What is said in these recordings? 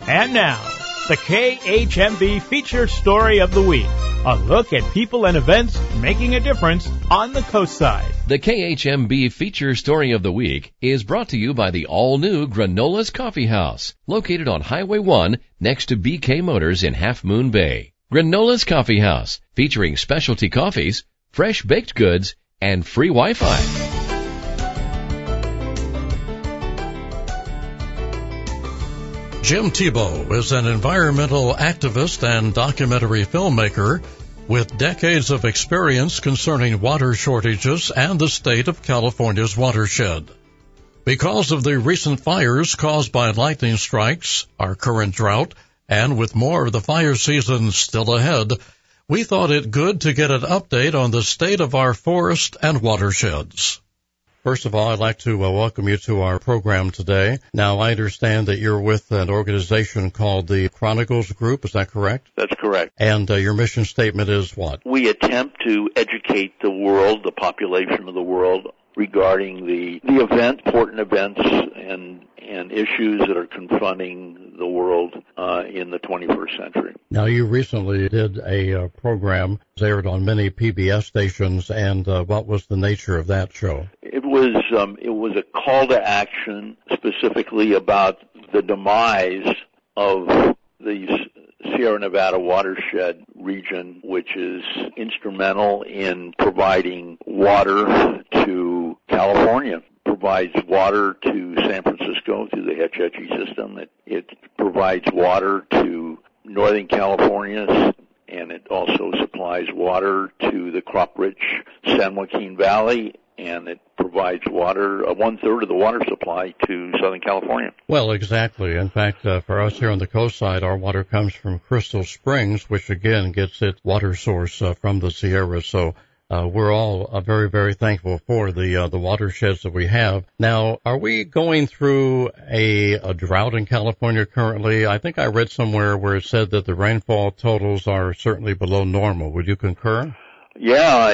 And now, the KHMB Feature Story of the Week. A look at people and events making a difference on the coast side. The KHMB Feature Story of the Week is brought to you by the all-new Granola's Coffee House, located on Highway 1 next to BK Motors in Half Moon Bay. Granola's Coffee House, featuring specialty coffees, fresh baked goods, and free Wi-Fi. Jim Tebow is an environmental activist and documentary filmmaker with decades of experience concerning water shortages and the state of California's watershed. Because of the recent fires caused by lightning strikes, our current drought, and with more of the fire season still ahead, we thought it good to get an update on the state of our forest and watersheds. First of all, I'd like to welcome you to our program today. Now, I understand that you're with an organization called the Chronicles Group. Is that correct? That's correct. And your mission statement is what? We attempt to educate the world, the population of the world, regarding the important events and issues that are confronting the world in the 21st century. Now, you recently did a program that aired on many PBS stations, and what was the nature of that show? It was a call to action specifically about the demise of the Sierra Nevada watershed region, which is instrumental in providing water to California, provides water to San Francisco through the Hetch Hetchy system. It provides water to Northern California, and it also supplies water to the crop-rich San Joaquin Valley, and it provides water, one-third of the water supply to Southern California. Well, exactly. In fact, for us here on the coast side, our water comes from Crystal Springs, which again gets its water source from the Sierra. So we're all very, very thankful for the watersheds that we have. Now, are we going through a drought in California currently? I think I read somewhere where it said that the rainfall totals are certainly below normal. Would you concur? Yeah,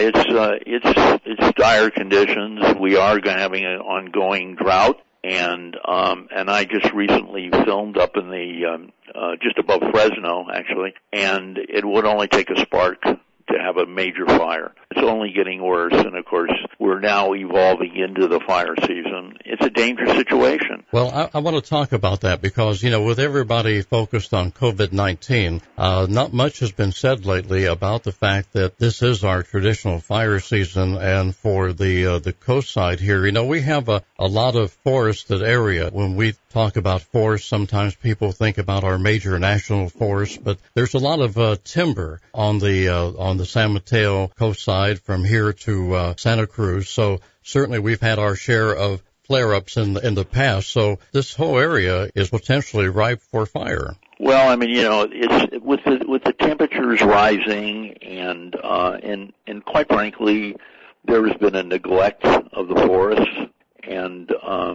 it's dire conditions. We are having an ongoing drought, and I just recently filmed up in the just above Fresno, actually, and it would only take a spark to have a major fire. It's only getting worse, and of course, we're now evolving into the fire season. It's a dangerous situation. Well, I want to talk about that because, with everybody focused on COVID-19, not much has been said lately about the fact that this is our traditional fire season, and for the coast side here, we have a lot of forested area. When we talk about forests, sometimes people think about our major national forests, but there's a lot of timber on the San Mateo coast side from here to Santa Cruz. So certainly we've had our share of flare-ups in the past. So this whole area is potentially ripe for fire. Well, I mean, it's with the temperatures rising and quite frankly, there has been a neglect of the forests. And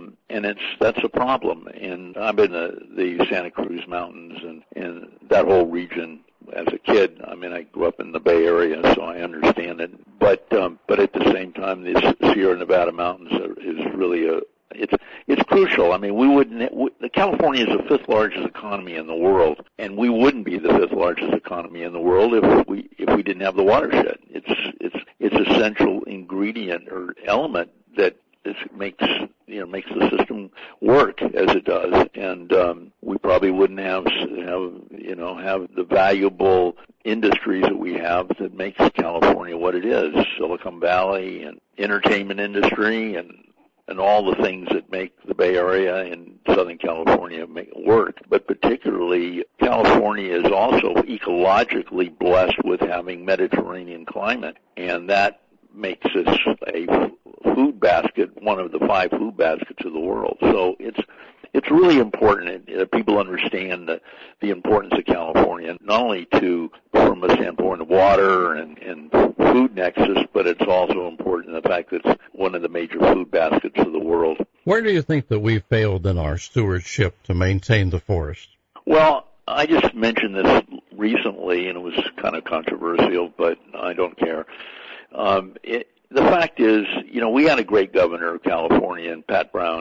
that's a problem. And I'm in the Santa Cruz Mountains and that whole region as a kid. I mean, I grew up in the Bay Area, so I understand it. But at the same time, this Sierra Nevada mountains is really it's crucial. I mean, California is the fifth largest economy in the world, and we wouldn't be the fifth largest economy in the world if we didn't have the watershed. It's a central ingredient or element that makes the system work as it does, and we probably wouldn't have the valuable industries that we have that makes California what it is, Silicon Valley and entertainment industry and all the things that make the Bay Area and Southern California work. But particularly, California is also ecologically blessed with having Mediterranean climate, and that makes us a food basket, one of the 5 food baskets of the world. So it's really important that people understand the importance of California, not only from a standpoint of water and food nexus, but it's also important in the fact that it's one of the major food baskets of the world. Where do you think that we failed in our stewardship to maintain the forest? Well, I just mentioned this recently, and it was kind of controversial, but I don't care. The fact is, we had a great governor of California, and Pat Brown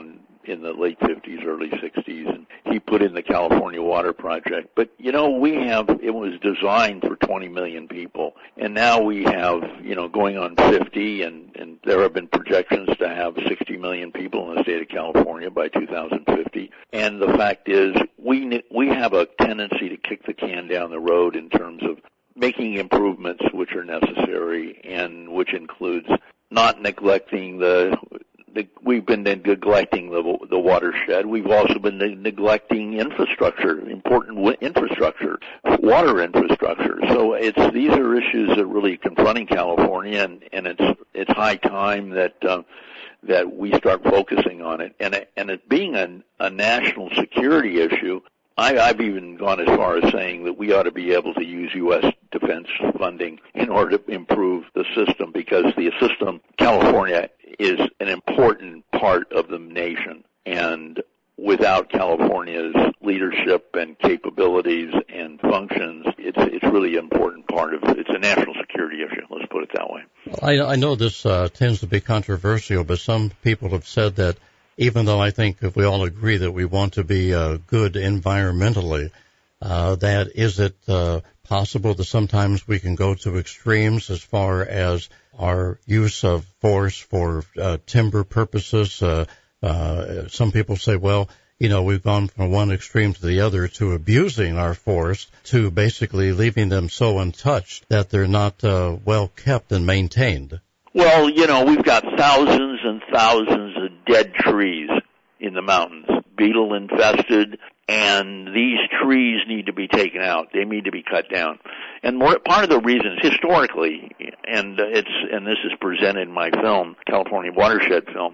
in the late 50s, early 60s, and he put in the California Water Project. But, it was designed for 20 million people, and now we have, going on 50, and there have been projections to have 60 million people in the state of California by 2050. And the fact is, we have a tendency to kick the can down the road in terms of making improvements which are necessary, and which includes not neglecting we've been neglecting the watershed. We've also been neglecting infrastructure, important infrastructure, water infrastructure. So these are issues that are really confronting California, and it's high time that we start focusing on it. And it being a national security issue, I've even gone as far as saying that we ought to be able to use U.S. defense funding in order to improve the system, because the system, California, is an important part of the nation. And without California's leadership and capabilities and functions, it's really an important part of it. It's a national security issue, let's put it that way. Well, I know this tends to be controversial, but some people have said that even though I think if we all agree that we want to be good environmentally, that is it possible that sometimes we can go to extremes as far as our use of force for timber purposes? Some people say, well, we've gone from one extreme to the other to abusing our forest, to basically leaving them so untouched that they're not well kept and maintained. Well, we've got thousands and thousands of dead trees in the mountains, beetle infested, and these trees need to be taken out. They need to be cut down. And part of the reason is historically, and this is presented in my film, California Watershed film,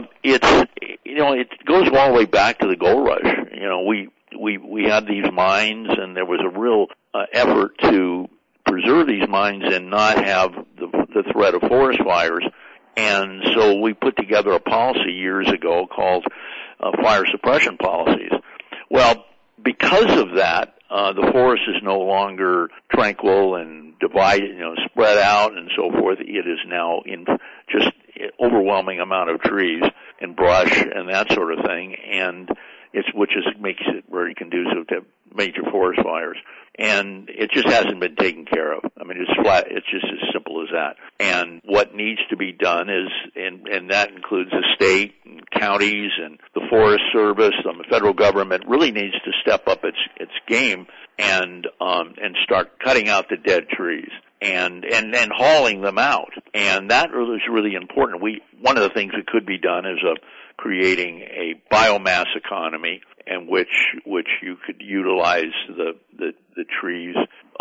it goes all the way back to the gold rush. We had these mines, and there was a real effort to preserve these mines and not have the threat of forest fires. And so we put together a policy years ago called fire suppression policies. Well, because of that, the forest is no longer tranquil and divided, spread out and so forth. It is now in just overwhelming amount of trees and brush and that sort of thing, and which makes it very conducive to major forest fires. And it just hasn't been taken care of. I mean, it's just as simple as that. And what needs to be done is, and that includes the state and counties and the Forest Service, the federal government really needs to step up its game and start cutting out the dead trees and then hauling them out. And that is really important. One of the things that could be done is creating a biomass economy in which you could utilize the trees,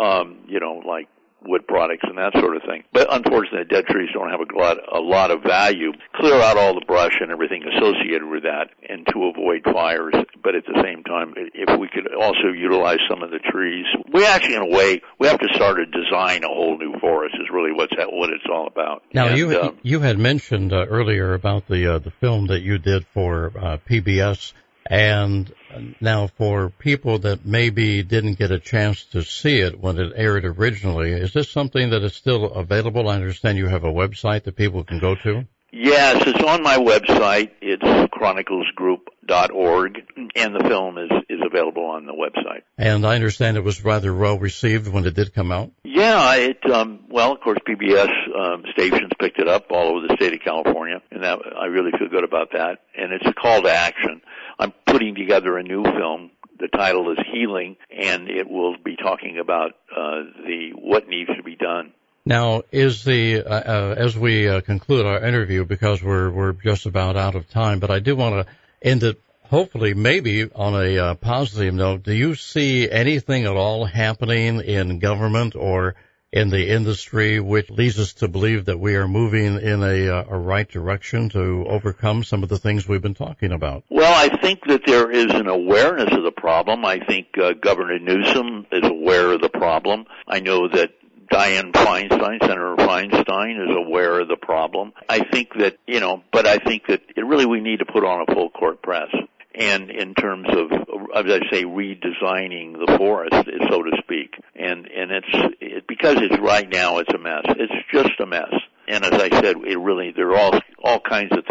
like wood products and that sort of thing. But unfortunately, dead trees don't have a lot of value. Clear out all the brush and everything associated with that, and to avoid fires. But at the same time, if we could also utilize some of the trees, we actually, in a way, we have to start to design a whole new forest. Is really what it's all about. Now, you had mentioned earlier about the film that you did for PBS. And now for people that maybe didn't get a chance to see it when it aired originally, is this something that is still available? I understand you have a website that people can go to. Yes, it's on my website. It's chroniclesgroup.org, and the film is available on the website. And I understand it was rather well received when it did come out. Yeah, of course, PBS stations picked it up all over the state of California, and that I really feel good about that. And it's a call to action. I'm putting together a new film. The title is Healing, and it will be talking about what needs to be done. Now, is as we conclude our interview, because we're just about out of time, but I do want to end it hopefully maybe on a positive note. Do you see anything at all happening in government or in the industry which leads us to believe that we are moving in a right direction to overcome some of the things we've been talking about? Well, I think that there is an awareness of the problem. I think Governor Newsom is aware of the problem. I know that Dianne Feinstein, Senator Feinstein, is aware of the problem. I think that, but I think that we need to put on a full court press. And in terms of, as I say, redesigning the forest, so to speak. And because it's right now, it's a mess. It's just a mess. And as I said, there are all kinds of things to me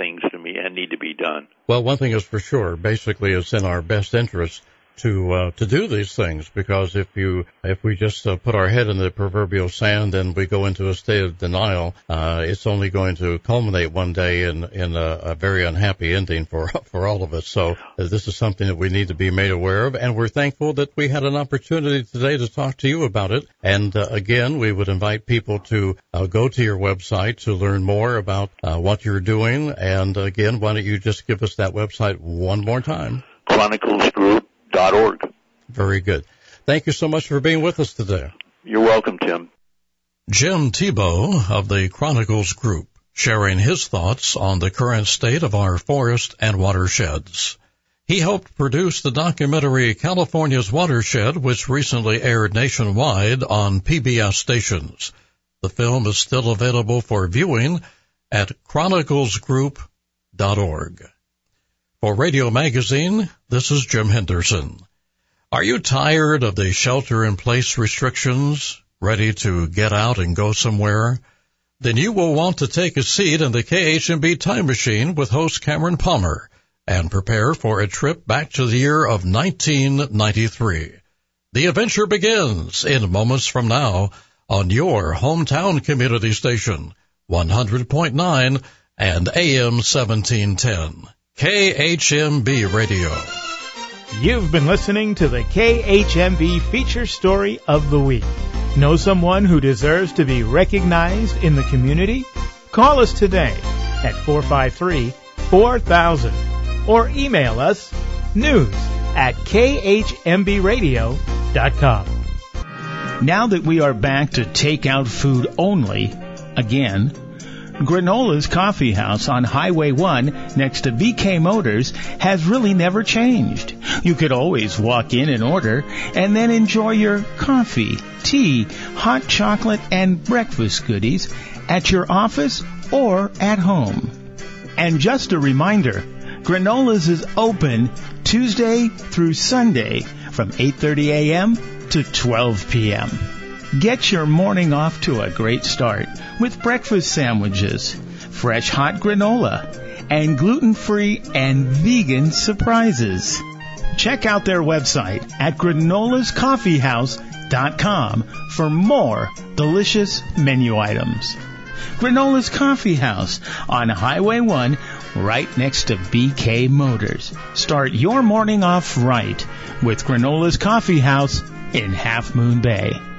need to be done. Well, one thing is for sure. Basically, it's in our best interest to do these things, because if we just put our head in the proverbial sand and we go into a state of denial, it's only going to culminate one day in a very unhappy ending for all of us. So this is something that we need to be made aware of, and we're thankful that we had an opportunity today to talk to you about it. And again, we would invite people to go to your website to learn more about what you're doing. And again, why don't you just give us that website one more time? ChroniclesGroup.org. Very good. Thank you so much for being with us today. You're welcome, Tim. Jim Tebow of the Chronicles Group, sharing his thoughts on the current state of our forest and watersheds. He helped produce the documentary California's Watershed, which recently aired nationwide on PBS stations. The film is still available for viewing at chroniclesgroup.org. For Radio Magazine, this is Jim Henderson. Are you tired of the shelter-in-place restrictions, ready to get out and go somewhere? Then you will want to take a seat in the KHMB Time Machine with host Cameron Palmer and prepare for a trip back to the year of 1993. The adventure begins in moments from now on your hometown community station, 100.9 and AM 1710. KHMB Radio. You've been listening to the KHMB Feature Story of the Week. Know someone who deserves to be recognized in the community? Call us today at 453-4000 or email us news@khmbradio.com. Now that we are back to takeout food only, again, Granola's Coffee House on Highway 1 next to BK Motors has really never changed. You could always walk in and order and then enjoy your coffee, tea, hot chocolate, and breakfast goodies at your office or at home. And just a reminder, Granola's is open Tuesday through Sunday from 8:30 a.m. to 12 p.m. Get your morning off to a great start with breakfast sandwiches, fresh hot granola, and gluten-free and vegan surprises. Check out their website at granolascoffeehouse.com for more delicious menu items. Granola's Coffee House on Highway 1 right next to BK Motors. Start your morning off right with Granola's Coffee House in Half Moon Bay.